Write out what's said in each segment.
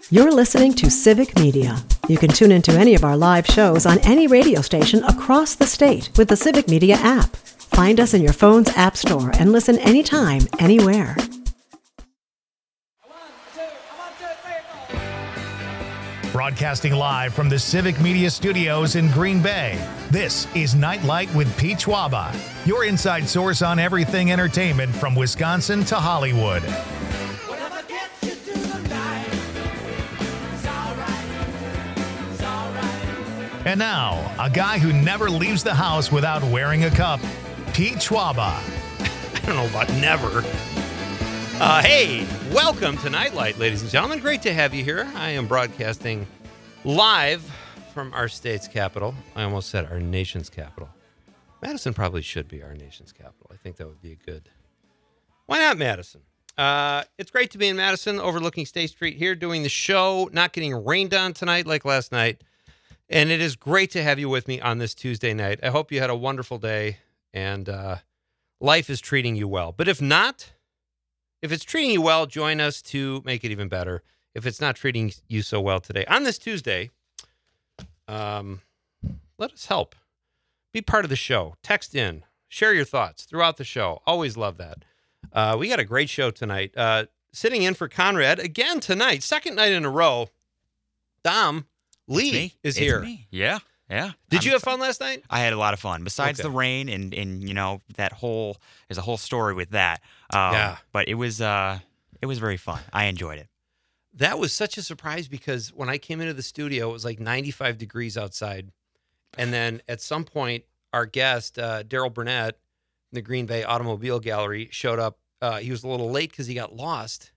You're listening to Civic Media. You can tune into any of our live shows on any radio station across the state with the Civic Media app. Find us in your phone's app store and listen anytime, anywhere. Broadcasting live from the Civic Media Studios in Green Bay, this is Nightlight with Pete Schwaba, your inside source on everything entertainment from Wisconsin to Hollywood. And now, a guy who never leaves the house without wearing a cup, Pete Schwaba. I don't know about never. Hey, welcome to Nightlight, ladies and gentlemen. Great to have you here. I am broadcasting live from our state's capital. I almost said our nation's capital. Madison probably should be our nation's capital. I think that would be a good... Why not Madison? It's great to be in Madison, overlooking State Street here, doing the show, not getting rained on tonight like last night. And it is great to have you with me on this Tuesday night. I hope you had a wonderful day and life is treating you well. But if not, if it's treating you well, join us to make it even better. If it's not treating you so well today, on this Tuesday, let us help. Be part of the show. Text in. Share your thoughts throughout the show. Always love that. We got a great show tonight. Sitting in for Conrad again tonight, second night in a row. Dom Lee is here. Me. Yeah. Did you have fun last night? I had a lot of fun. Besides the rain and you know there's a whole story with that. But it was very fun. I enjoyed it. That was such a surprise because when I came into the studio, it was like 95 degrees outside, and then at some point, our guest Daryl Burnett, in the Green Bay Automobile Gallery, showed up. He was a little late because he got lost.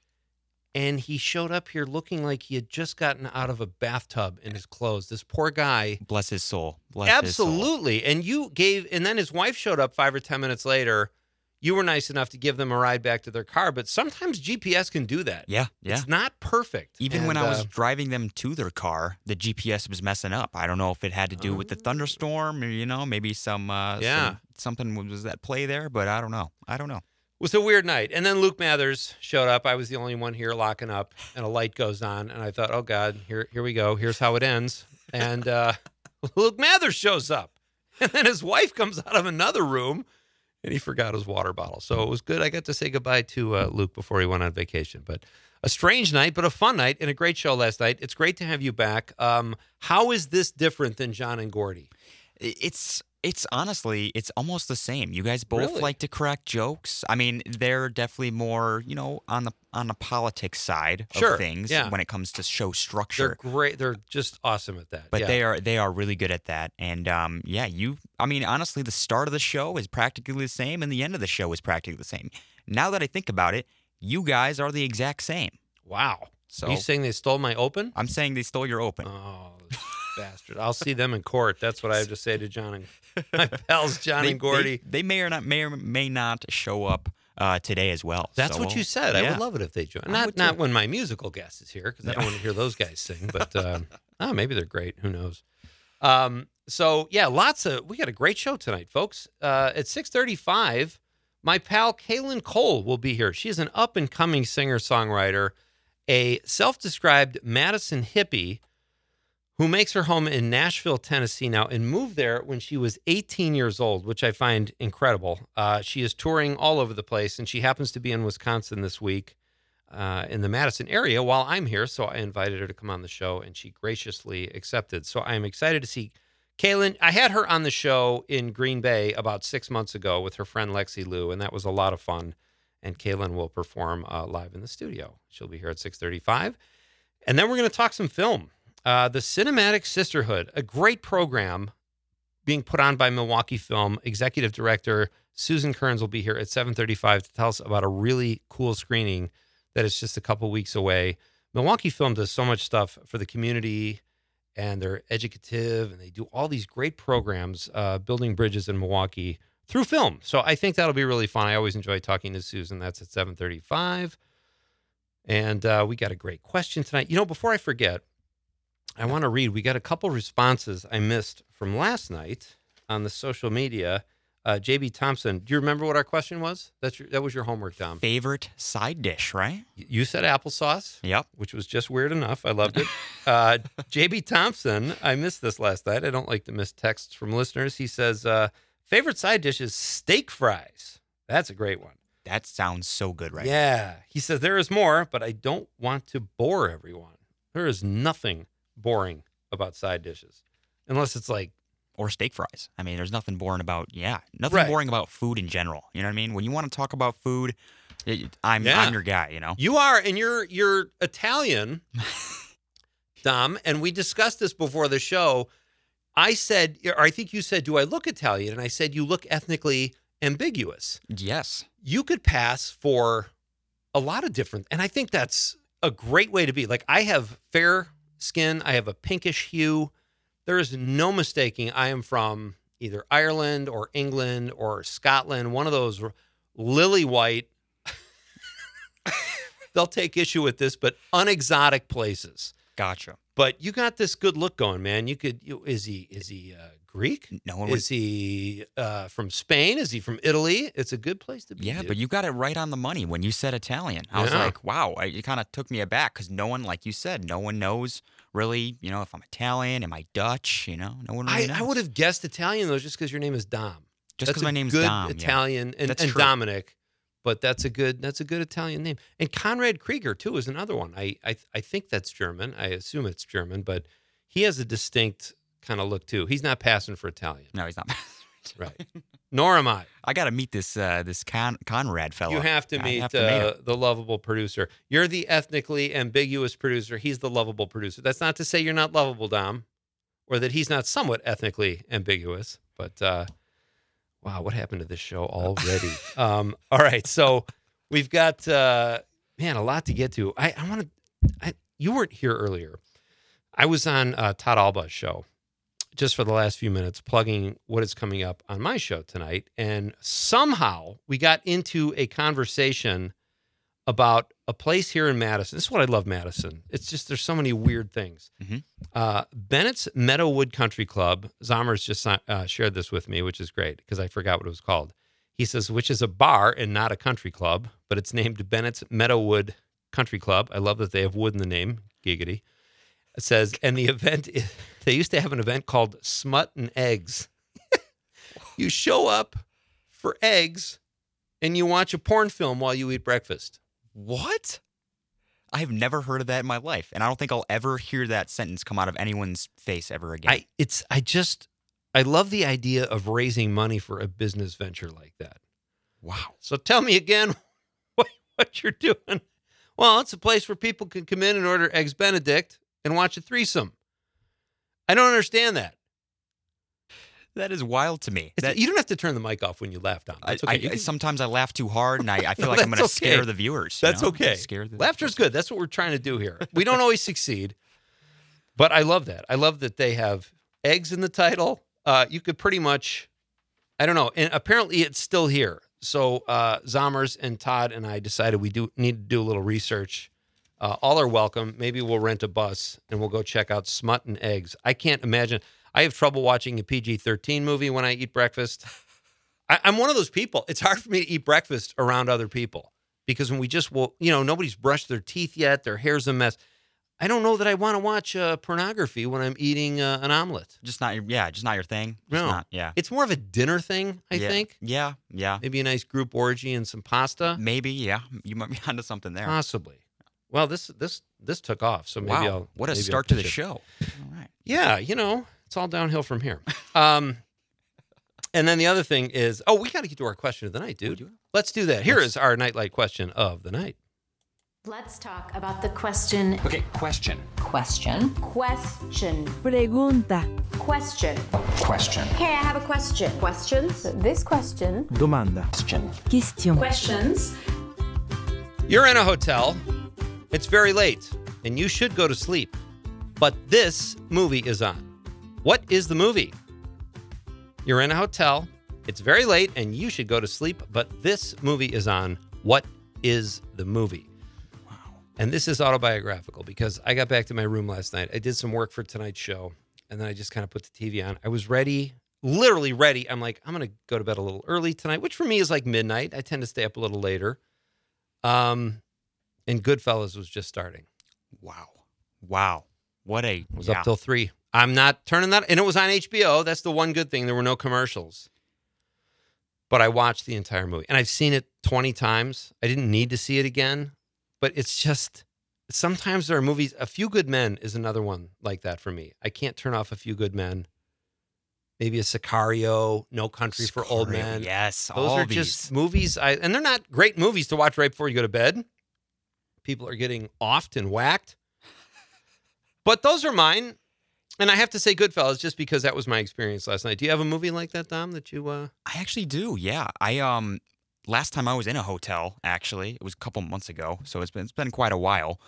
And he showed up here looking like he had just gotten out of a bathtub in his clothes. This poor guy. Bless his soul. Absolutely. And and then his wife showed up 5 or 10 minutes later. You were nice enough to give them a ride back to their car, but sometimes GPS can do that. Yeah. It's not perfect. Even when I was driving them to their car, the GPS was messing up. I don't know if it had to do with the thunderstorm or, maybe something was at play there, but I don't know. It was a weird night. And then Luke Mathers showed up. I was the only one here locking up, and a light goes on. And I thought, oh, God, here we go. Here's how it ends. And Luke Mathers shows up. And then his wife comes out of another room, and he forgot his water bottle. So it was good. I got to say goodbye to Luke before he went on vacation. But a strange night, but a fun night, and a great show last night. It's great to have you back. How is this different than John and Gordy? It's honestly, it's almost the same. You guys both like to crack jokes. I mean, they're definitely more, on the politics side of things when it comes to show structure. They're great. They're just awesome at that. But they are really good at that. And honestly, the start of the show is practically the same, and the end of the show is practically the same. Now that I think about it, you guys are the exact same. Wow. So are you saying they stole my open? I'm saying they stole your open. Oh, bastard. I'll see them in court. That's what I have to say to John and my pals, John and Gordy. They may or may not show up today as well. That's what you said. Yeah. I would love it if they joined. Not when my musical guest is here, because I don't want to hear those guys sing. But maybe they're great. Who knows? We got a great show tonight, folks. At 6:35, my pal Kaylin Cole will be here. She's an up-and-coming singer-songwriter, a self-described Madison hippie who makes her home in Nashville, Tennessee now, and moved there when she was 18 years old, which I find incredible. She is touring all over the place, and she happens to be in Wisconsin this week in the Madison area while I'm here, so I invited her to come on the show, and she graciously accepted. So I'm excited to see Kaylin. I had her on the show in Green Bay about 6 months ago with her friend Lexi Lou, and that was a lot of fun, and Kaylin will perform live in the studio. She'll be here at 6:35, and then we're going to talk some film. The Cinematic Sisterhood, a great program being put on by Milwaukee Film. Executive Director Susan Kearns will be here at 7:35 to tell us about a really cool screening that is just a couple weeks away. Milwaukee Film does so much stuff for the community, and they're educative, and they do all these great programs building bridges in Milwaukee through film. So I think that'll be really fun. I always enjoy talking to Susan. That's at 7:35. And we got a great question tonight. Before I forget, I want to read. We got a couple responses I missed from last night on the social media. JB Thompson, do you remember what our question was? That was your homework, Dom. Favorite side dish, right? You said applesauce. Yep. Which was just weird enough. I loved it. JB Thompson, I missed this last night. I don't like to miss texts from listeners. He says, favorite side dish is steak fries. That's a great one. That sounds so good right now. He says, there is more, but I don't want to bore everyone. There is nothing boring about side dishes. Unless it's like, or steak fries. I mean, there's nothing boring about, nothing boring about food in general. You know what I mean? When you want to talk about food, I'm your guy, you know? You are, and you're Italian, Dom, and we discussed this before the show. I said, or I think you said, do I look Italian? And I said, you look ethnically ambiguous. Yes. You could pass for a lot of different, and I think that's a great way to be. Like, I have fair skin. I have a pinkish hue. There is no mistaking I am from either Ireland or England or Scotland, one of those lily white, they'll take issue with this, but unexotic places. Gotcha. But you got this good look going, man. Is he Greek? No. Is he from Spain? Is he from Italy? It's a good place to be. Yeah, dude. But you got it right on the money when you said Italian. I was like, wow. It kind of took me aback because no one, like you said, no one knows really, if I'm Italian, am I Dutch, no one really knows. I would have guessed Italian, though, just because your name is Dom. Just because my name's Dom. Italian, and Dominic, but that's a good Italian name. And Conrad Krieger, too, is another one. I think that's German. I assume it's German, but he has a distinct kind of look, too. He's not passing for Italian. No, he's not. Right. Nor am I. I got to meet this Conrad fellow. You have to meet the lovable producer. You're the ethnically ambiguous producer. He's the lovable producer. That's not to say you're not lovable, Dom, or that he's not somewhat ethnically ambiguous. But, wow, what happened to this show already? All right, so we've got, a lot to get to. You weren't here earlier. I was on Todd Alba's show, just for the last few minutes, plugging what is coming up on my show tonight. And somehow we got into a conversation about a place here in Madison. This is what I love, Madison. It's just, there's so many weird things. Mm-hmm. Bennett's Meadowood Country Club. Zommers just shared this with me, which is great because I forgot what it was called. He says, which is a bar and not a country club, but it's named Bennett's Meadowood Country Club. I love that they have wood in the name. Giggity. It says, and the event, they used to have an event called Smut and Eggs. You show up for eggs and you watch a porn film while you eat breakfast. What? I've never heard of that in my life, and I don't think I'll ever hear that sentence come out of anyone's face ever again. I love the idea of raising money for a business venture like that. Wow. So tell me again what you're doing. Well, it's a place where people can come in and order Eggs Benedict and watch a threesome. I don't understand that. That is wild to me. You don't have to turn the mic off when you laugh, Dom. That's okay. Sometimes I laugh too hard, and I feel like I'm going to scare the viewers. That's okay. Laughter's good. That's what we're trying to do here. We don't always succeed, but I love that. I love that they have eggs in the title. You could pretty much, I don't know, and apparently it's still here. So Zommers and Todd and I decided we need to do a little research. All are welcome. Maybe we'll rent a bus and we'll go check out Smut and Eggs. I can't imagine. I have trouble watching a PG-13 movie when I eat breakfast. I'm one of those people. It's hard for me to eat breakfast around other people because when nobody's brushed their teeth yet. Their hair's a mess. I don't know that I want to watch pornography when I'm eating an omelet. Just not your thing. It's more of a dinner thing, I think. Yeah. Maybe a nice group orgy and some pasta. Maybe, yeah. You might be onto something there. Possibly. Well, this took off, so maybe what a start to the show. All right. Yeah, it's all downhill from here. And then the other thing is, we got to get to our question of the night, dude. Let's do that. Here is our Nightlight question of the night. Let's talk about the question. Okay, question. Question. Pregunta. Question. Question. Okay, I have a question. Questions? This question. Domanda. Question. Questions. You're in a hotel. It's very late, and you should go to sleep. But this movie is on. What is the movie? You're in a hotel. It's very late, and you should go to sleep. But this movie is on. What is the movie? Wow. And this is autobiographical because I got back to my room last night. I did some work for tonight's show, and then I just kind of put the TV on. I was ready. literally ready. I'm like, I'm going to go to bed a little early tonight, which for me is like midnight. I tend to stay up a little later. And Goodfellas was just starting. Wow. What a... It was up till 3. I'm not turning that... And it was on HBO. That's the one good thing. There were no commercials. But I watched the entire movie. And I've seen it 20 times. I didn't need to see it again. But it's just... Sometimes there are movies... A Few Good Men is another one like that for me. I can't turn off A Few Good Men. Maybe a Sicario, No Country for Old Men. Yes, those are just movies. And they're not great movies to watch right before you go to bed. People are getting offed and whacked. But those are mine. And I have to say Goodfellas just because that was my experience last night. Do you have a movie like that, Dom, that you... I actually do, yeah. Last time I was in a hotel, actually, it was a couple months ago, so it's been quite a while.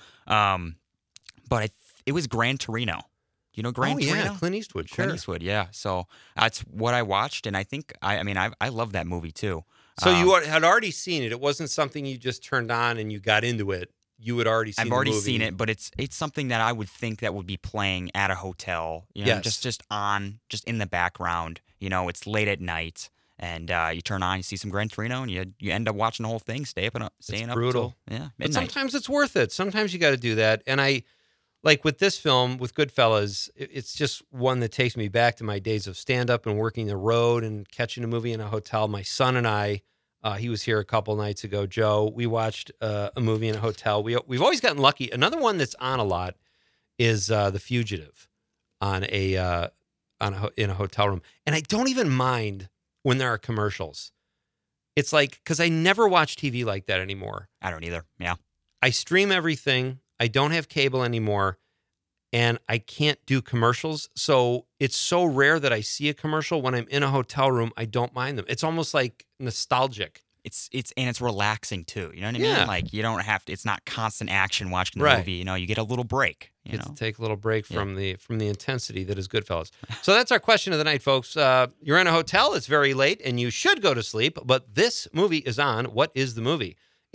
But it was Gran Torino. You know Gran Torino? Oh, yeah, Clint Eastwood, sure. Clint Eastwood, yeah. So that's what I watched, and I think, I love that movie, too. So you had already seen it. It wasn't something you just turned on and you got into it. You had already seen it. I've already seen it, but it's something that I would think that would be playing at a hotel. You know, yes. just in the background. You know, it's late at night, and you turn on, you see some Gran Torino, and you end up watching the whole thing, staying up brutal. Till, midnight. But sometimes it's worth it. Sometimes you got to do that. And I... Like with this film, with Goodfellas, it's just one that takes me back to my days of stand-up and working the road and catching a movie in a hotel. My son and I, he was here a couple nights ago, Joe, we watched a movie in a hotel. We've always gotten lucky. Another one that's on a lot is The Fugitive in a hotel room. And I don't even mind when there are commercials. It's like, because I never watch TV like that anymore. I don't either, yeah. I stream everything. I don't have cable anymore, and I can't do commercials. So it's so rare that I see a commercial. When I'm in a hotel room, I don't mind them. It's almost like nostalgic. It's relaxing too. You know what I mean? Like you don't have to. It's not constant action watching the movie. You know, you get a little break. You get to take a little break from the intensity that is Goodfellas. So that's our question of the night, folks. You're in a hotel. It's very late, and you should go to sleep. But this movie is on. What is the movie?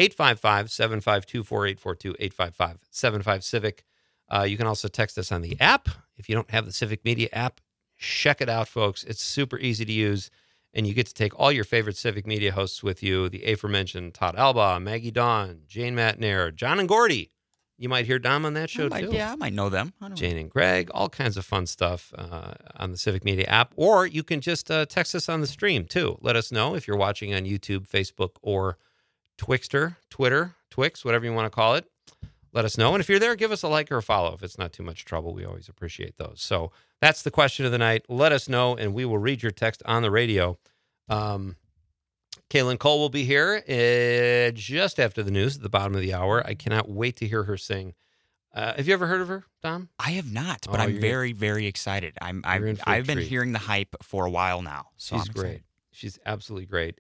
855-752-4842, 855-75-CIVIC. You can also text us on the app. If you don't have the Civic Media app, check it out, folks. It's super easy to use, and you get to take all your favorite Civic Media hosts with you, the aforementioned Todd Alba, Maggie Dawn, Jane Matnair, John and Gordy. You might hear Dom on that show, too. Yeah, I might know them. Jane and Greg, all kinds of fun stuff on the Civic Media app. Or you can just text us on the stream, too. Let us know if you're watching on YouTube, Facebook, or Twixter, Twitter, Twix, whatever you want to call it. Let us know. And if you're there, give us a like or a follow. If it's not too much trouble, we always appreciate those. So that's the question of the night. Let us know, and we will read your text on the radio. Kaylin Cole will be here just after the news at the bottom of the hour. I cannot wait to hear her sing. Have you ever heard of her, Dom? I have not, but I'm very, very excited. I've been hearing the hype for a while now. So she's great. She's absolutely great.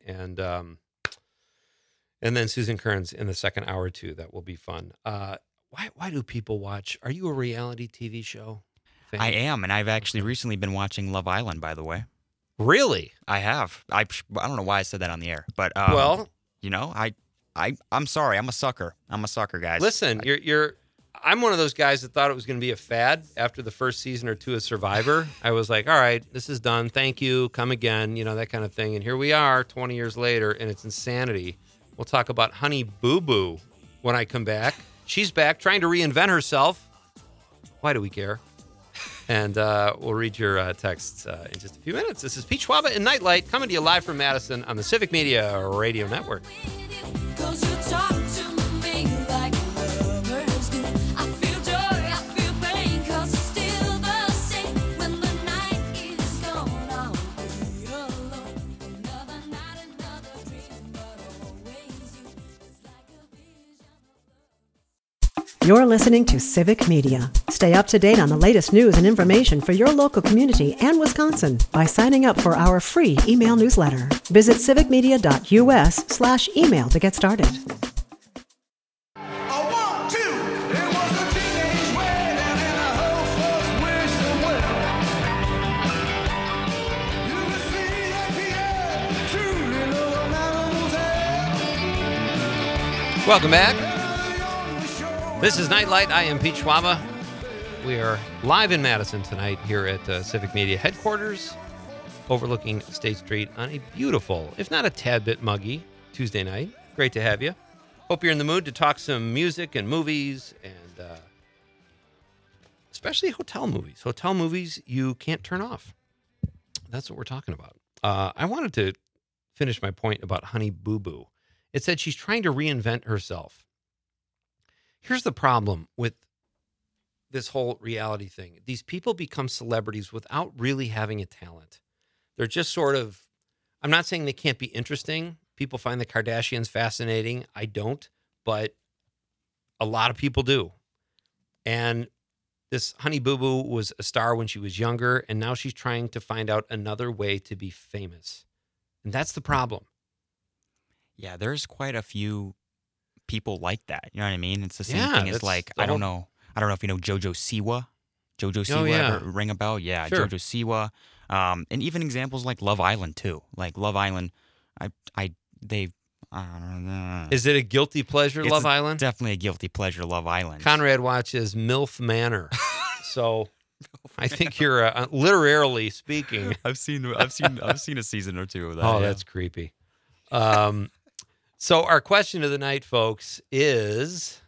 And then Susan Kearns in the second hour, too. That will be fun. Why do people watch? Are you a reality TV show fan? I am, and I've actually recently been watching Love Island, by the way. Really? I have. I don't know why I said that on the air, but well, you know, I'm sorry. I'm a sucker. I'm a sucker, guys. Listen, I'm one of those guys that thought it was going to be a fad after the first season or two of Survivor. I was like, all right, this is done. Thank you. Come again. You know, that kind of thing. And here we are 20 years later, and it's insanity. We'll talk about Honey Boo Boo when I come back. She's back trying to reinvent herself. Why do we care? And we'll read your texts in just a few minutes. This is Pete Schwaba and Nightlight coming to you live from Madison on the Civic Media Radio Network. You're listening to Civic Media. Stay up to date on the latest news and information for your local community and Wisconsin by signing up for our free email newsletter. Visit civicmedia.us/email to get started. Welcome back. This is Nightlight. I am Pete Schwaba. We are live in Madison tonight here at Civic Media headquarters. overlooking State Street on a beautiful, if not a tad bit muggy, Tuesday night. Great to have you. Hope you're in the mood to talk some music and movies, and especially hotel movies. Hotel movies you can't turn off. That's what we're talking about. I wanted to finish my point about Honey Boo Boo. It said she's trying to reinvent herself. Here's the problem with this whole reality thing. These people become celebrities without really having a talent. They're just sort of, I'm not saying they can't be interesting. People find the Kardashians fascinating. I don't, but a lot of people do. And this Honey Boo Boo was a star when she was younger, and now she's trying to find out another way to be famous. And that's the problem. Yeah, there's quite a few people like that. You know what I mean? It's the same thing as like, I don't know if you know JoJo Siwa. JoJo Siwa ring a bell? Yeah, sure. JoJo Siwa. And even examples like Love Island too. Like Love Island, I don't know. Is it a guilty pleasure, Love Island? Definitely a guilty pleasure, Love Island. Conrad watches MILF Manor. So I think you're literally speaking. I've seen a season or two of that. Oh, that's creepy. So our question of the night, folks, is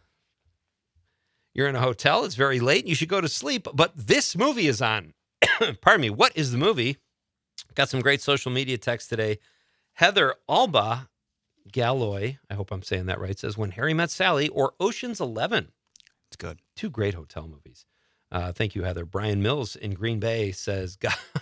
you're in a hotel, it's very late, and you should go to sleep, but this movie is on. Pardon me. What is the movie? Got some great social media text today. Heather Alba Galloy, I hope I'm saying that right, says When Harry Met Sally or Ocean's 11. It's good. Two great hotel movies. Thank you, Heather. Brian Mills in Green Bay says,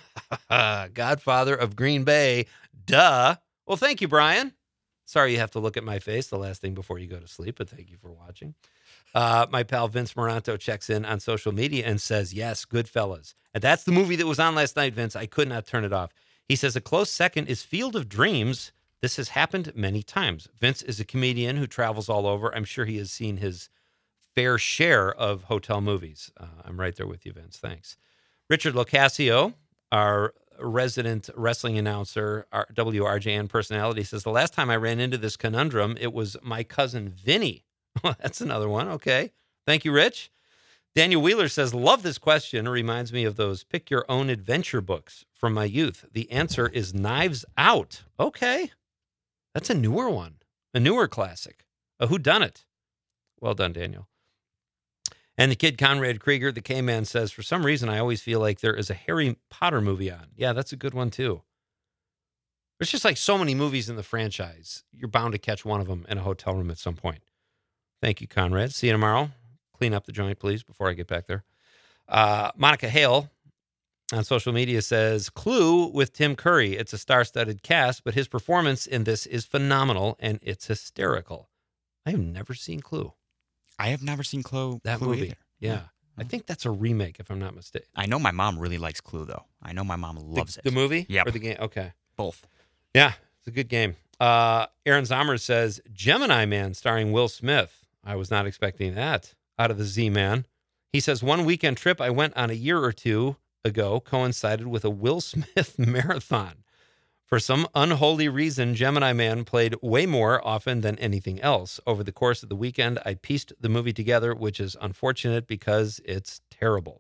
Godfather of Green Bay, duh. Well, thank you, Brian. Sorry you have to look at my face the last thing before you go to sleep, but thank you for watching. My pal Vince Moranto checks in on social media and says, yes, Goodfellas. And that's the movie that was on last night, Vince. I could not turn it off. He says a close second is Field of Dreams. This has happened many times. Vince is a comedian who travels all over. I'm sure he has seen his fair share of hotel movies. I'm right there with you, Vince. Thanks. Richard Locascio, our resident wrestling announcer, our WRJN personality, says, the last time I ran into this conundrum, it was my cousin Vinny. That's another one. Okay. Thank you, Rich. Daniel Wheeler says, love this question. It reminds me of those pick your own adventure books from my youth. The answer is Knives Out. Okay. That's a newer one, a newer classic, a whodunit. Well done, Daniel. And the kid Conrad Krieger, the K-Man, says, for some reason, I always feel like there is a Harry Potter movie on. Yeah, that's a good one, too. There's just like so many movies in the franchise. You're bound to catch one of them in a hotel room at some point. Thank you, Conrad. See you tomorrow. Clean up the joint, please, before I get back there. Monica Hale on social media says, Clue with Tim Curry. It's a star-studded cast, but his performance in this is phenomenal, and it's hysterical. I have never seen Clue. I have never seen Clue. That Clue movie. Either. Yeah. I think that's a remake, if I'm not mistaken. I know my mom really likes Clue, though. I know my mom loves it. The movie? Yeah. Or the game? Okay. Both. Yeah, it's a good game. Aaron Zommers says, Gemini Man starring Will Smith. I was not expecting that out of the Z-Man. He says, one weekend trip I went on a year or two ago coincided with a Will Smith marathon. For some unholy reason, Gemini Man played way more often than anything else. Over the course of the weekend, I pieced the movie together, which is unfortunate because it's terrible.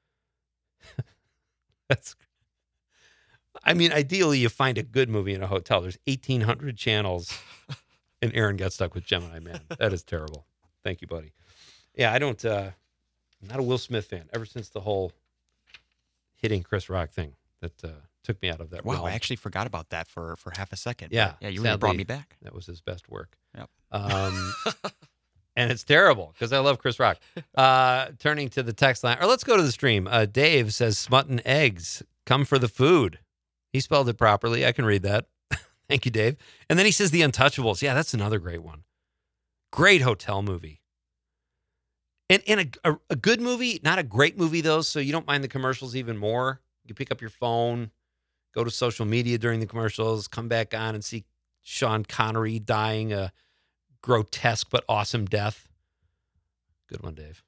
Ideally, you find a good movie in a hotel. There's 1,800 channels, and Aaron got stuck with Gemini Man. That is terrible. Thank you, buddy. Yeah, I'm not a Will Smith fan ever since the whole hitting Chris Rock thing that took me out of that. Wow, I actually forgot about that for half a second. Yeah. Yeah, you really brought me back. That was his best work. Yep. And it's terrible because I love Chris Rock. Turning to the text line, or let's go to the stream. Dave says, Smutton eggs, come for the food. He spelled it properly. I can read that. Thank you, Dave. And then he says The Untouchables. Yeah, that's another great one. Great hotel movie. And a good movie, not a great movie, though, so you don't mind the commercials even more. You pick up your phone, go to social media during the commercials, come back on and see Sean Connery dying a grotesque but awesome death. Good one, Dave.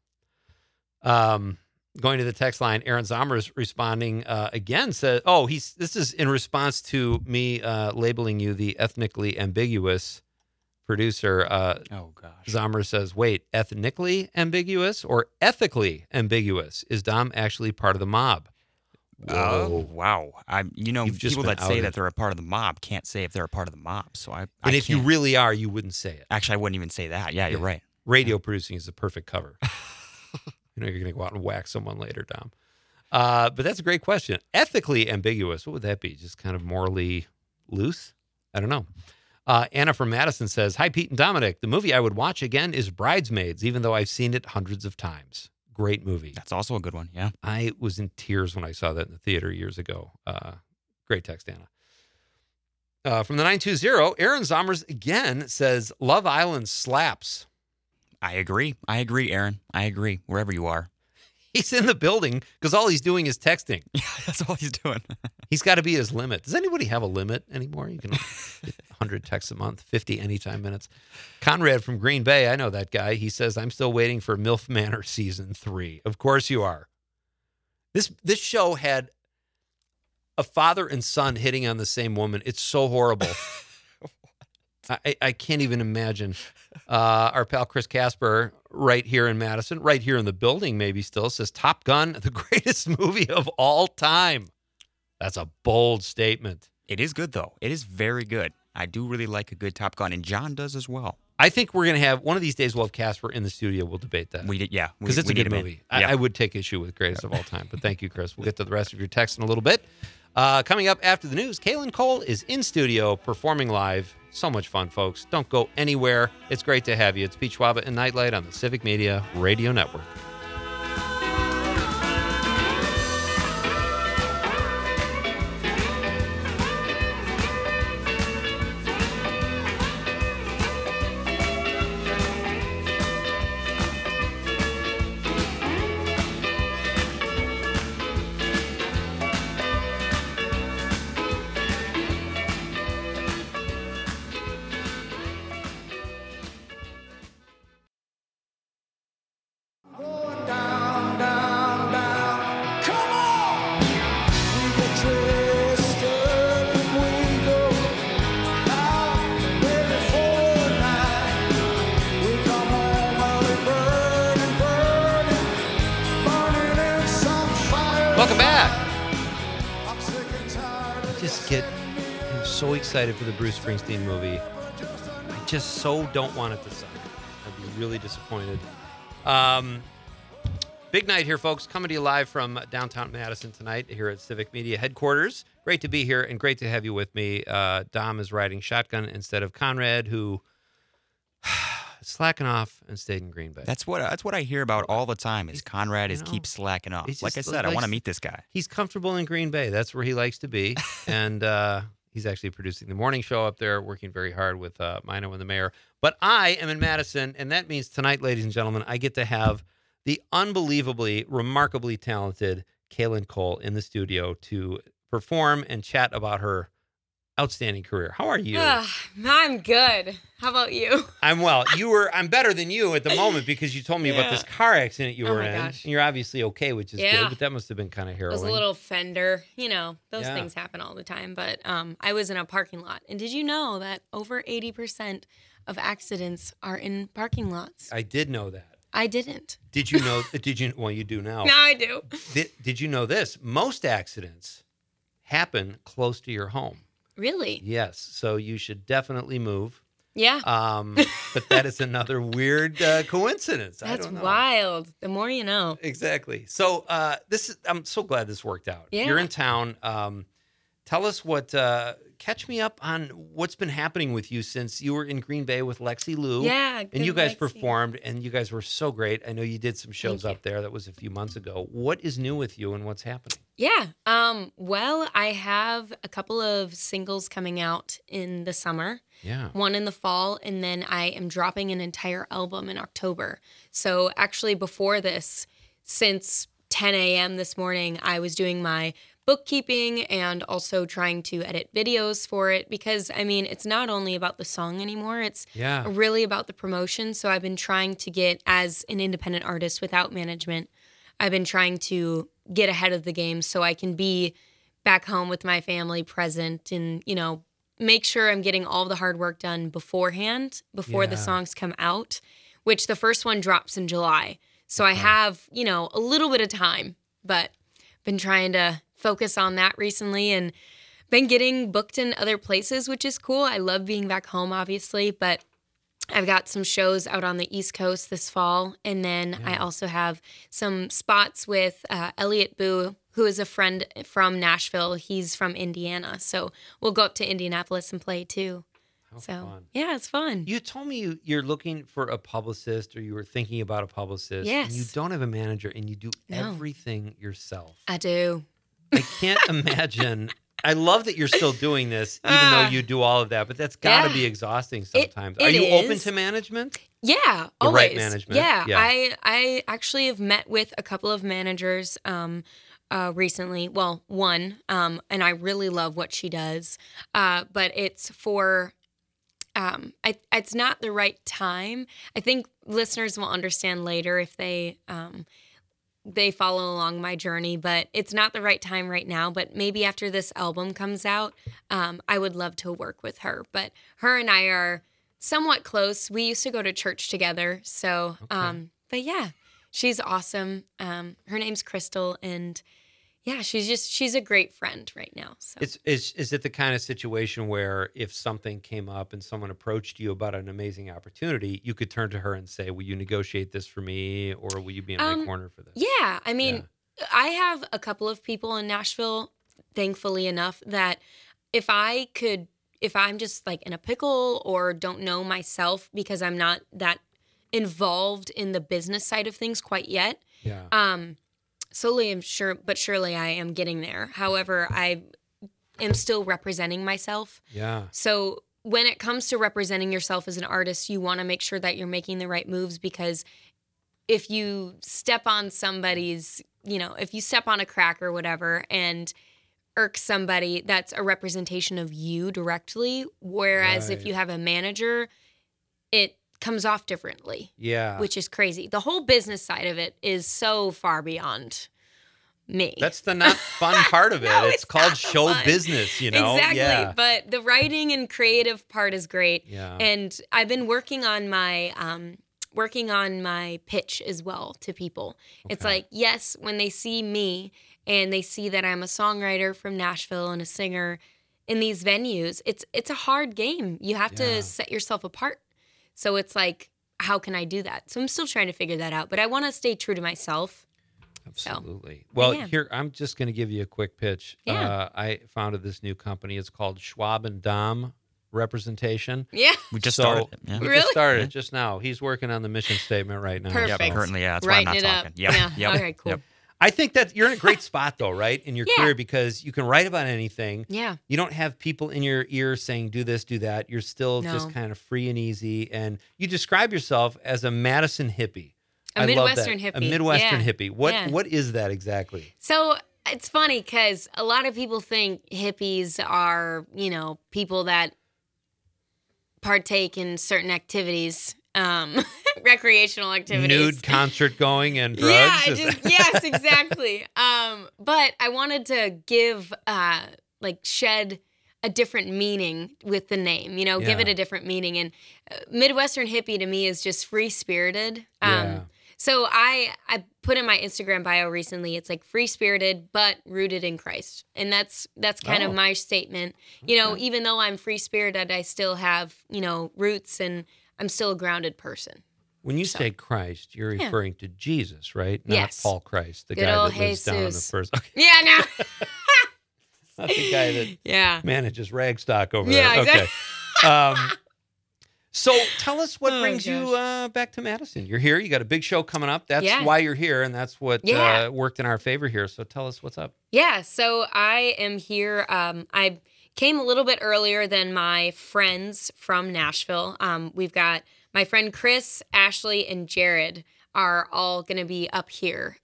Going to the text line, Aaron Zommers responding again, says, this is in response to me labeling you the ethnically ambiguous producer. Oh, gosh. Zommers says, wait, ethnically ambiguous or ethically ambiguous? Is Dom actually part of the mob? Oh, wow. People that say outed. that they're a part of the mob can't say if they're a part of the mob. So if you really are, you wouldn't say it. Actually, I wouldn't even say that. Yeah, you're right. Radio producing is the perfect cover. You're going to go out and whack someone later, Dom. But that's a great question. Ethically ambiguous. What would that be? Just kind of morally loose? I don't know. Anna from Madison says, "Hi, Pete and Dominic. The movie I would watch again is Bridesmaids, even though I've seen it hundreds of times. Great movie." That's also a good one, yeah. I was in tears when I saw that in the theater years ago. Great text, Anna. From the 920, Aaron Zommers again says, "Love Island slaps." I agree, Aaron. I agree, wherever you are. He's in the building because all he's doing is texting. Yeah, that's all he's doing. He's got to be his limit. Does anybody have a limit anymore? You can get 100 texts a month, 50 anytime minutes. Conrad from Green Bay, I know that guy. He says, "I'm still waiting for MILF Manor Season 3. Of course you are. This show had a father and son hitting on the same woman. It's so horrible. I can't even imagine. Our pal Chris Casper, right here in Madison, right here in the building, maybe still says Top Gun, the greatest movie of all time. That's a bold statement. It is good, though. It is very good. I do really like a good Top Gun, and John does as well. I think we're going to have one of these days. We'll have Casper in the studio. We'll debate that. Because it's a good movie. I would take issue with greatest of all time, but thank you, Chris. We'll get to the rest of your text in a little bit. Coming up after the news, Kaylin Cole is in studio performing live. So much fun, folks. Don't go anywhere. It's great to have you. It's Pete Schwaba and Nightlight on the Civic Media Radio Network. Welcome back. I'm so excited for the Bruce Springsteen movie. I just so don't want it to suck. I'd be really disappointed. Big night here, folks. Coming to you live from downtown Madison tonight here at Civic Media headquarters. Great to be here and great to have you with me. Dom is riding shotgun instead of Conrad, who slacking off and stayed in Green Bay. That's what I hear about all the time. Is Conrad keeps slacking off. Like I said, I want to meet this guy. He's comfortable in Green Bay. That's where he likes to be, and he's actually producing the morning show up there, working very hard with Mino and the mayor. But I am in Madison, and that means tonight, ladies and gentlemen, I get to have the unbelievably, remarkably talented Kaylin Cole in the studio to perform and chat about her outstanding career. How are you? I'm good. How about you? I'm well. I'm better than you at the moment because you told me about this car accident you were in. Gosh. And you're obviously okay, which is good, but that must have been kind of harrowing. It was a little fender. Those things happen all the time. But I was in a parking lot. And did you know that over 80% of accidents are in parking lots? I did know that. I didn't. Did you know? Well, you do now. Now I do. Did you know this? Most accidents happen close to your home. Really? Yes. So you should definitely move. Yeah. But that is another weird coincidence. That's I don't know. Wild. The more you know. Exactly. So I'm so glad this worked out. Yeah. You're in town. Tell us catch me up on what's been happening with you since you were in Green Bay with Lexi Lou. Yeah. And you guys performed, and you guys were so great. I know you did some shows up there. That was a few months ago. What is new with you and what's happening? Yeah. Well, I have a couple of singles coming out in the summer. Yeah. One in the fall, and then I am dropping an entire album in October. So actually before this, since 10 a.m. this morning, I was doing my bookkeeping and also trying to edit videos for it because, it's not only about the song anymore. It's really about the promotion. So I've been trying to get, as an independent artist without management, I've been trying to get ahead of the game so I can be back home with my family present and, make sure I'm getting all the hard work done beforehand, before the songs come out, which the first one drops in July. So I have, a little bit of time, but been trying to focus on that recently and been getting booked in other places, which is cool. I love being back home, obviously, but I've got some shows out on the East Coast this fall. And then I also have some spots with Elliot Boo, who is a friend from Nashville. He's from Indiana. So we'll go up to Indianapolis and play too. How fun. Yeah, it's fun. You told me you're looking for a publicist, or you were thinking about a publicist. Yes. And you don't have a manager, and you do everything yourself. I do. I can't imagine. I love that you're still doing this, even though you do all of that, but that's got to be exhausting sometimes. Are you open to management? Yeah, the always. Right management? Yeah. I actually have met with a couple of managers recently. Well, one, and I really love what she does, but it's for... it's not the right time. I think listeners will understand later if they follow along my journey, but it's not the right time right now. But maybe after this album comes out, I would love to work with her. But her and I are somewhat close. We used to go to church together. So, but yeah, she's awesome. Her name's Crystal, and yeah, she's a great friend right now. So is it the kind of situation where if something came up and someone approached you about an amazing opportunity, you could turn to her and say, "Will you negotiate this for me, or will you be in my corner for this?" Yeah, I mean, I have a couple of people in Nashville, thankfully enough, that if I'm just like in a pickle or don't know myself because I'm not that involved in the business side of things quite yet. Yeah. Slowly, I'm sure, but surely I am getting there. However, I am still representing myself. Yeah. So when it comes to representing yourself as an artist, you want to make sure that you're making the right moves, because if you step on somebody's, if you step on a crack or whatever and irk somebody, that's a representation of you directly. Whereas if you have a manager, it comes off differently. Yeah. Which is crazy. The whole business side of it is so far beyond me. That's the not fun part of it. No, it's called show fun. business, Exactly. Yeah. But the writing and creative part is great. Yeah. And I've been working on my pitch as well to people. Okay. It's like, yes, when they see me and they see that I'm a songwriter from Nashville and a singer in these venues, it's a hard game. You have to set yourself apart. So it's like, how can I do that? So I'm still trying to figure that out, but I want to stay true to myself. Absolutely. So, well, here, I'm just going to give you a quick pitch. Yeah. I founded this new company. It's called Schwab and Dom Representation. Yeah. We just started it. Yeah. We just started it just now. He's working on the mission statement right now. Perfect. Yep, currently, that's Writing why I'm not talking. Yep. Okay, cool. Yep. I think that you're in a great spot, though, right, in your career, because you can write about anything. Yeah. You don't have people in your ear saying, do this, do that. You're still just kind of free and easy. And you describe yourself as a Madison hippie. A Midwestern hippie. A Midwestern hippie. What is that exactly? So it's funny because a lot of people think hippies are, people that partake in certain activities. Recreational activities. Nude concert going and drugs. Yeah, yes, exactly. But I wanted to give, shed a different meaning with the name, give it a different meaning. And Midwestern hippie to me is just free-spirited. So I put in my Instagram bio recently, it's like free-spirited, but rooted in Christ. And that's kind of my statement. Even though I'm free-spirited, I still have, roots, and I'm still a grounded person. When you say Christ, you're referring to Jesus, right? Not Yes. Paul Christ, the Good guy old that lives down in the Jesus. first. Okay. Yeah, no. Not the guy that manages Ragstock over there. Yeah, exactly. Okay. So tell us what brings you back to Madison. You're here. You got a big show coming up. That's why you're here, and that's what worked in our favor here. So tell us what's up. Yeah, so I am here. I came a little bit earlier than my friends from Nashville. We've got my friend Chris, Ashley, and Jared are all going to be up here.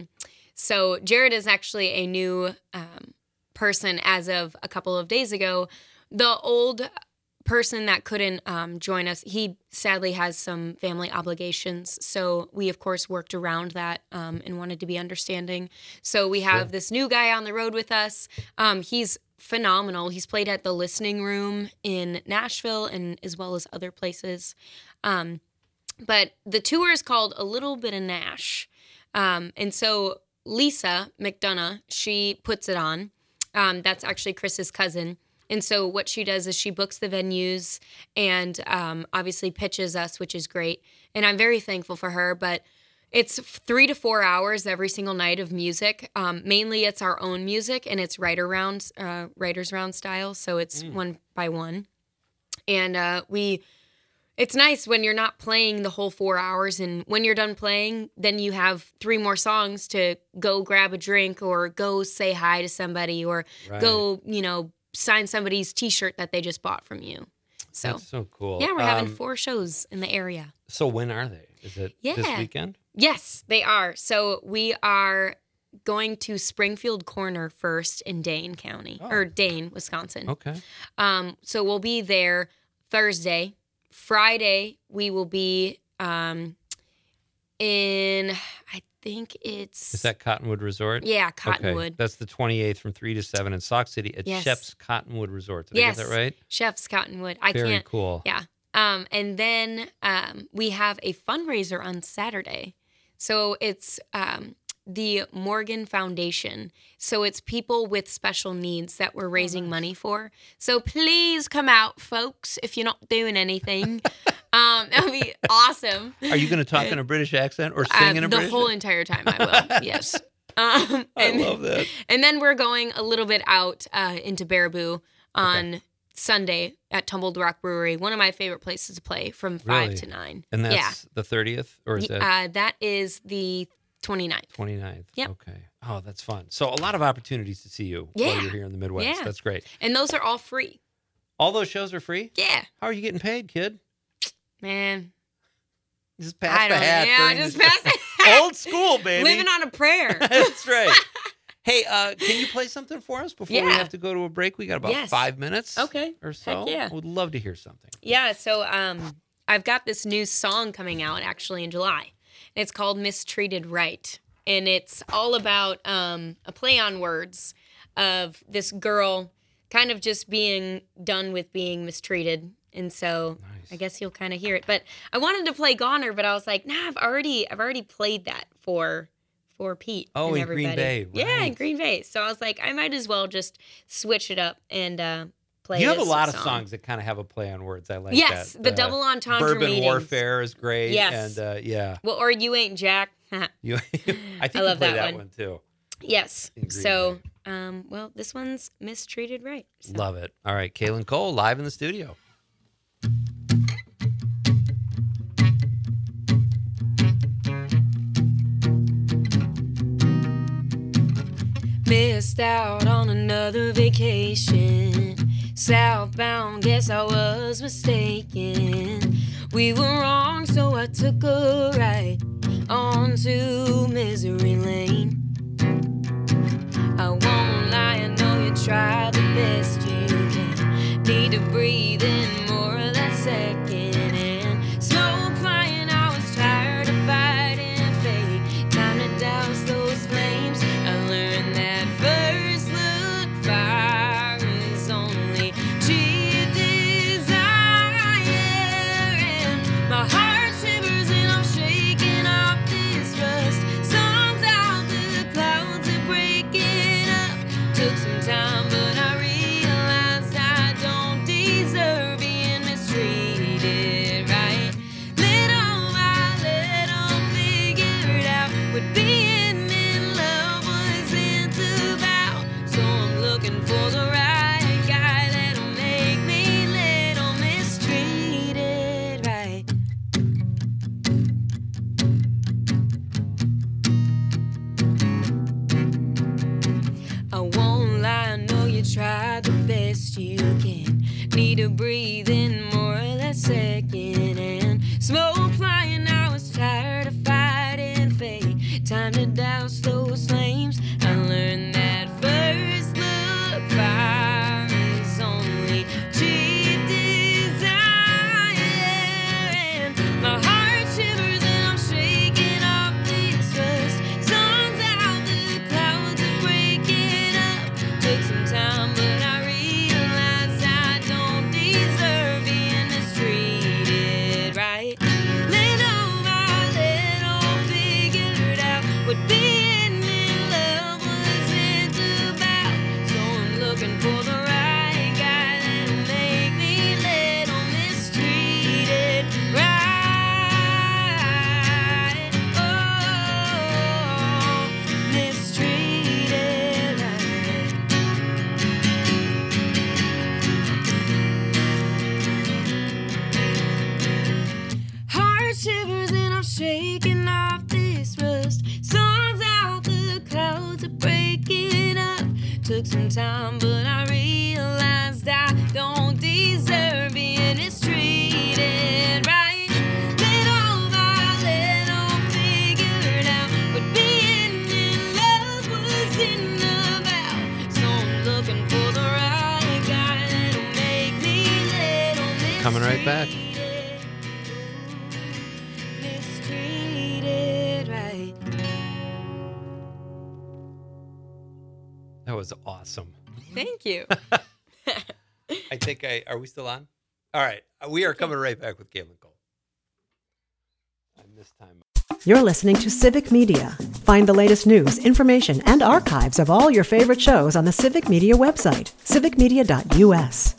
So Jared is actually a new person as of a couple of days ago. The old person that couldn't join us, he sadly has some family obligations. So we, of course, worked around that and wanted to be understanding. So we have this new guy on the road with us. He's phenomenal. He's played at the Listening Room in Nashville and as well as other places. But the tour is called A Little Bit of Nash. And so Lisa McDonough, she puts it on. That's actually Chris's cousin. And so what she does is she books the venues and obviously pitches us, which is great. And I'm very thankful for her. But it's 3 to 4 hours every single night of music. Mainly it's our own music, and it's writer's round style. So it's one by one. And it's nice when you're not playing the whole 4 hours. And when you're done playing, then you have 3 more songs to go grab a drink or go say hi to somebody or go, sign somebody's T-shirt that they just bought from you. So that's so cool. Yeah, we're having 4 shows in the area. So when are they? Is it this weekend? Yes, they are. So we are going to Springfield Corner first in Dane County, or Dane, Wisconsin. Okay. So we'll be there Thursday. Friday, we will be in, I think it's... Is that Cottonwood Resort? Yeah, Cottonwood. Okay. That's the 28th from 3 to 7 in Sauk City at Chef's Cottonwood Resort. Did I get that right? Chef's Cottonwood. Very cool. Yeah. And then we have a fundraiser on Saturday. So it's the Morgan Foundation. So it's people with special needs that we're raising money for. So please come out, folks, if you're not doing anything. That would be awesome. Are you going to talk in a British accent or sing in a British accent? The whole entire time I will, yes. I love that. And then we're going a little bit out into Baraboo on Sunday at Tumbled Rock Brewery, one of my favorite places to play from 5 to 9. And that's the 30th? Or is that? That is the 29th. 29th. Yep. Okay. Oh, that's fun. So a lot of opportunities to see you while you're here in the Midwest. Yeah. That's great. And those are all free. All those shows are free? Yeah. How are you getting paid, kid? Man. Just pass the hat. Yeah, just pass the hat. Old school, baby. Living on a prayer. That's right. Hey, can you play something for us before we have to go to a break? We got about 5 minutes or so. Heck yeah. I would love to hear something. Yeah, so I've got this new song coming out actually in July. It's called Mistreated Right. And it's all about a play on words of this girl kind of just being done with being mistreated. And so I guess you'll kind of hear it. But I wanted to play Goner, but I was like, nah, I've already played that for Pete and everybody. Green Bay. Right. Yeah, in Green Bay. So I was like, I might as well just switch it up and play. You have a lot of songs that kind of have a play on words. I like that. Yes, the double entendre Bourbon meanings. Warfare is great. Yes. And Well, or You Ain't Jack. I think you love play that one too. Yes. So, well, this one's Mistreated Right. So. Love it. All right, Kaylin Cole live in the studio. Missed out on another vacation. Southbound, guess I was mistaken. We were wrong, so I took a right onto Misery Lane. I won't lie, I know you tried the best you can. Need to breathe in more of that second hand. Smoke flying, I was tired of fighting fate. Time to douse those flames. I learned that first look fire is only cheap desire. And my heart shivers and I'm shaking off this rust. Songs out, the clouds are breaking up. Took some time, but I realized I don't deserve being mistreated right. Little by little, figured out what being in love wasn't about. So I'm looking for the right guy that'll make me little mistreated right. I won't lie, I know you tried the best you can. Need to breathe in more of that second hand. Smoke flying, I was tired of fighting fate. Time to douse those flames. I learned that first look fire is only cheap desire. And my heart shivers and I'm shaking off this rust. Sun's out, the clouds are breaking up. Took some time, but I realized I don't deserve being mistreated right. Little by little, figured out what being in took some time, but I realized I don't deserve being mistreated right. Let all figured out, but being in love wasn't about. So I'm looking for the right guy that'll make me little. Coming right back. Mistreated right. That was awesome. Thank you. I think are we still on? All right. We are coming right back with Caitlin Cole. I missed time. You're listening to Civic Media. Find the latest news, information, and archives of all your favorite shows on the Civic Media website, civicmedia.us.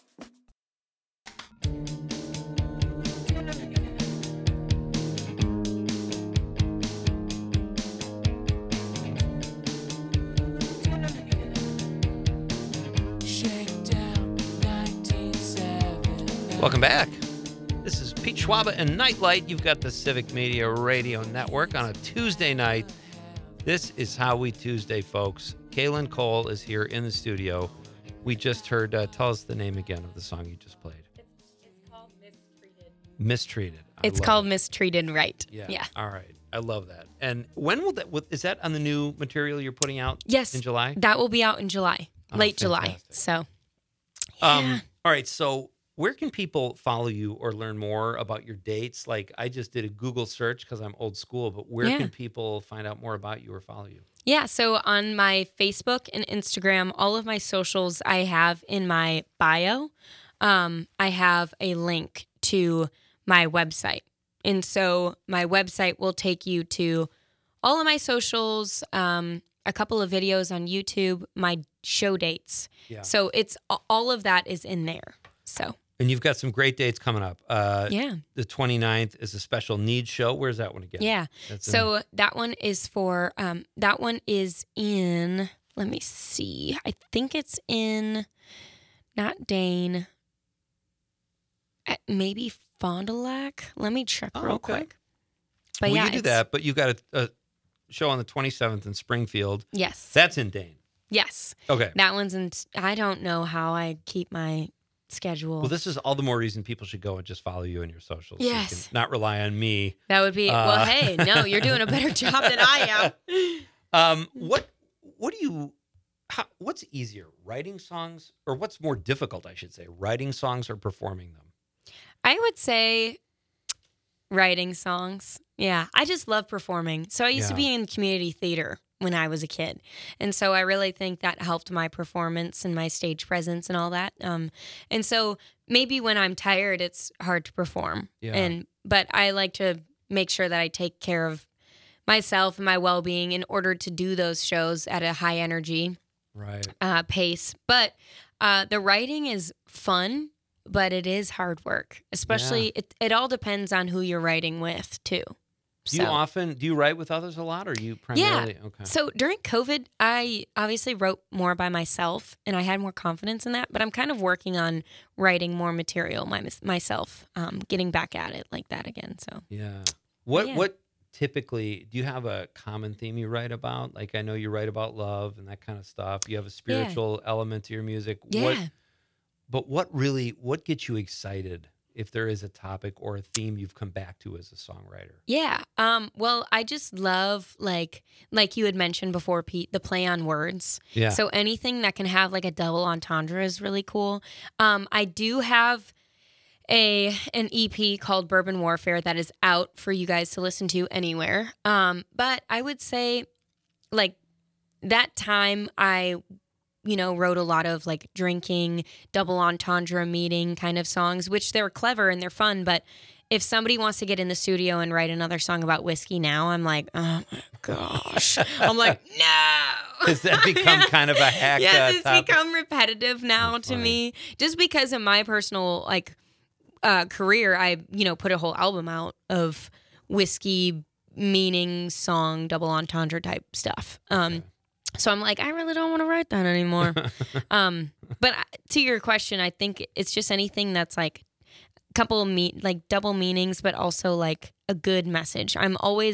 Welcome back. This is Pete Schwaba and Nightlight. You've got the Civic Media Radio Network on a Tuesday night. This is How We Tuesday, folks. Caitlin Cole is here in the studio. We just heard, tell us the name again of the song you just played. It's called Mistreated. Mistreated. It's called Mistreated Right. Yeah. All right. I love that. And when will that, is that on the new material you're putting out? Yes. In July? That will be out in July, late July. So, yeah. All right. So, where can people follow you or learn more about your dates? Like, I just did a Google search because I'm old school, but where can people find out more about you or follow you? Yeah, so on my Facebook and Instagram, all of my socials I have in my bio. I have a link to my website. And so my website will take you to all of my socials, a couple of videos on YouTube, my show dates. Yeah. So it's all of that is in there. So. And you've got some great dates coming up. The 29th is a special needs show. Where's that one again? Yeah. So that one is for, that one is in, let me see. I think it's in, not Dane, maybe Fond du Lac. Let me check real quick. But you do that, but you got a show on the 27th in Springfield. Yes. That's in Dane. Yes. Okay. That one's in, I don't know how I keep my schedule. Well, this is all the more reason people should go and just follow you in your socials. Yes. So you can not rely on me. That would be, well, hey, no, you're doing a better job than I am. What's easier, writing songs, or what's more difficult, I should say, writing songs or performing them? I would say writing songs. Yeah, I just love performing. So I used to be in community theater when I was a kid. And so I really think that helped my performance and my stage presence and all that. And so maybe when I'm tired, it's hard to perform. Yeah. But I like to make sure that I take care of myself and my well-being in order to do those shows at a high energy pace. But the writing is fun, but it is hard work. Especially, it all depends on who you're writing with, too. Do you write with others a lot, or you primarily? Yeah. Okay. So during COVID, I obviously wrote more by myself, and I had more confidence in that. But I'm kind of working on writing more material myself, getting back at it like that again. So what typically do you have a common theme you write about? Like I know you write about love and that kind of stuff. You have a spiritual element to your music. Yeah. But what gets you excited? If there is a topic or a theme you've come back to as a songwriter. Yeah. Well, I just love, like you had mentioned before, Pete, the play on words. Yeah. So anything that can have like a double entendre is really cool. I do have an EP called Bourbon Warfare that is out for you guys to listen to anywhere. But I would say like that time I wrote a lot of like drinking, double entendre meaning kind of songs, which they're clever and they're fun. But if somebody wants to get in the studio and write another song about whiskey now, I'm like, oh my gosh. I'm like, no. Has that become kind of a hack? Yes, it's become repetitive now to me. Just because of my personal like career, I, put a whole album out of whiskey meaning song, double entendre type stuff. So I'm like, I really don't want to write that anymore. But to your question, I think it's just anything that's like a couple of double meanings, but also like a good message. I'm always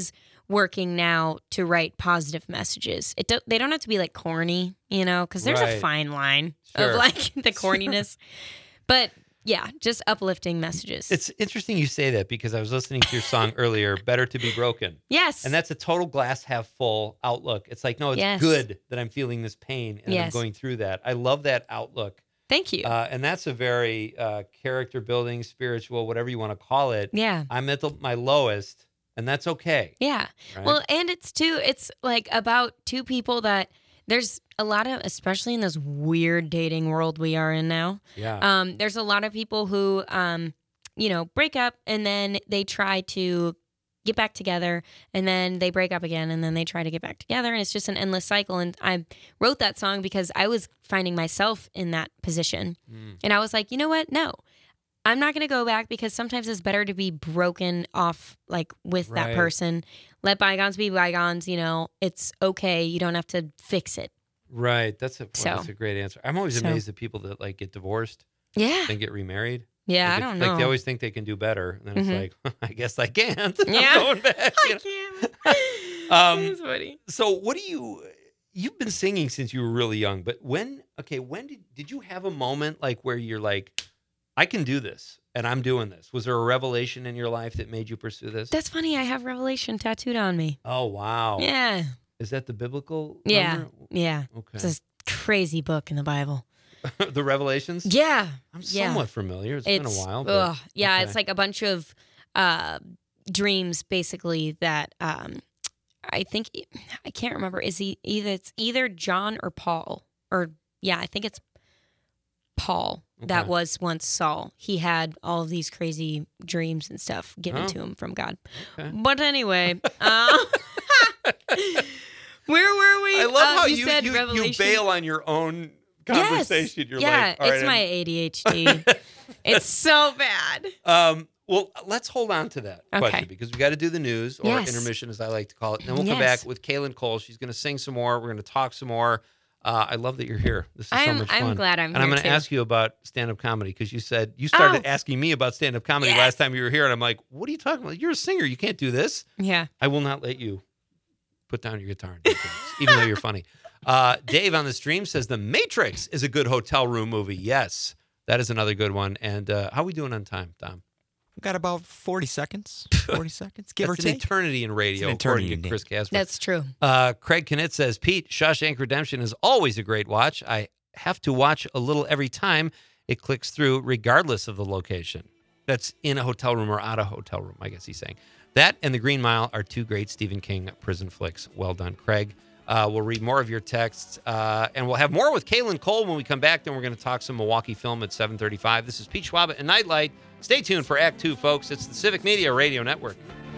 working now to write positive messages. They don't have to be like corny, because there's a fine line of like the corniness. But yeah, just uplifting messages. It's interesting you say that because I was listening to your song earlier, Better to Be Broken. Yes. And that's a total glass half full outlook. It's like, no, it's good that I'm feeling this pain and I'm going through that. I love that outlook. Thank you. And that's a very character building, spiritual, whatever you want to call it. Yeah. I'm at my lowest, and that's okay. Yeah. Right? Well, and it's like about two people that there's a lot of, especially in this weird dating world we are in now. Yeah. There's a lot of people who, break up and then they try to get back together and then they break up again and then they try to get back together. And it's just an endless cycle. And I wrote that song because I was finding myself in that position. And I was like, you know what? No, I'm not going to go back because sometimes it's better to be broken off like with that person. Let bygones be bygones. It's okay. You don't have to fix it. Right. That's a great answer. I'm always amazed at people that like get divorced. Yeah. And get remarried. Yeah, like I don't know. Like they always think they can do better. And then it's like, I guess I can't. I'm going back. I can't. That's funny. So you've been singing since you were really young, but when did you have a moment like where you're like, I can do this and I'm doing this? Was there a revelation in your life that made you pursue this? That's funny. I have Revelation tattooed on me. Oh, wow. Yeah. Is that the biblical number? Yeah. Okay. It's a crazy book in the Bible. The Revelations? Yeah. I'm somewhat familiar. It's been a while. But, It's like a bunch of dreams, basically, that I think, I can't remember. It's either John or Paul. I think it's Paul that was once Saul. He had all of these crazy dreams and stuff given to him from God. Okay. But anyway, where were we? I love how you said you bail on your own conversation. You're like, all right, it's my ADHD. It's so bad. Well, let's hold on to that question because we got to do the news or intermission, as I like to call it. And then we'll come back with Kaylin Cole. She's going to sing some more. We're going to talk some more. I love that you're here. This is so much fun. I'm glad I'm here, and I'm going to ask you about stand-up comedy because you said you started asking me about stand-up comedy last time you were here. And I'm like, what are you talking about? You're a singer. You can't do this. Yeah. I will not let you put down your guitar and do things, even though you're funny. Dave on the stream says The Matrix is a good hotel room movie. Yes, that is another good one. And how are we doing on time, Dom? We've got about 40 seconds. 40 seconds, give or take. It's an eternity in radio, according to Chris Casper. That's true. Craig Knit says, Pete, Shawshank Redemption is always a great watch. I have to watch a little every time it clicks through, regardless of the location. That's in a hotel room or out of a hotel room, I guess he's saying. That and The Green Mile are two great Stephen King prison flicks. Well done, Craig. We'll read more of your texts, and we'll have more with Kaylin Cole when we come back. Then we're going to talk some Milwaukee film at 7:35. This is Pete Schwaba and Nightlight. Stay tuned for Act 2, folks. It's the Civic Media Radio Network.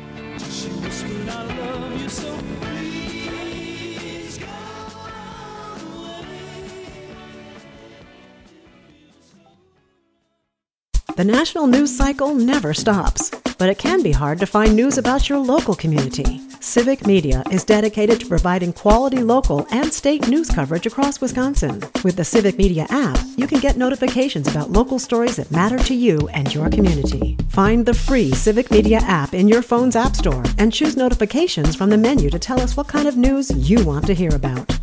The national news cycle never stops, but it can be hard to find news about your local community. Civic Media is dedicated to providing quality local and state news coverage across Wisconsin. With the Civic Media app, you can get notifications about local stories that matter to you and your community. Find the free Civic Media app in your phone's app store and choose notifications from the menu to tell us what kind of news you want to hear about.